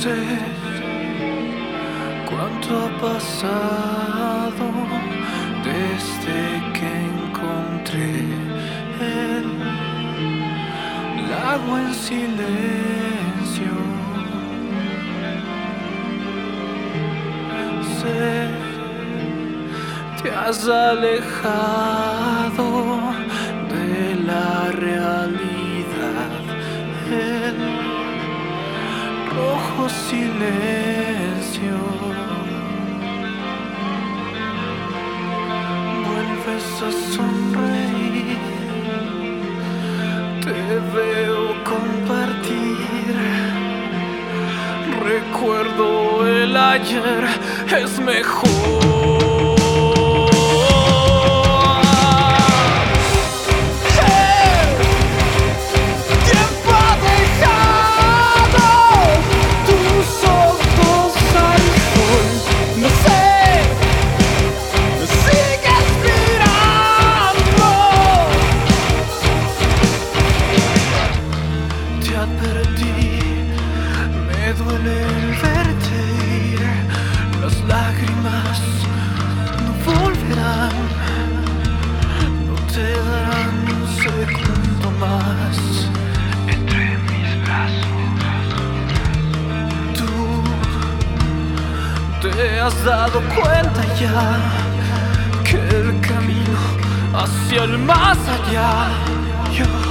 sé cuánto ha pasado desde que encontré el lago en silencio. Sé, te has alejado de la realidad, el rojo silencio. Vuelves a sonreír, te veo compartir. Recuerdo el ayer, es mejor. Me duele el verte ir, las lágrimas no volverán, no te darán un segundo más entre mis brazos. Tú te has dado cuenta ya que el camino hacia el más allá, yo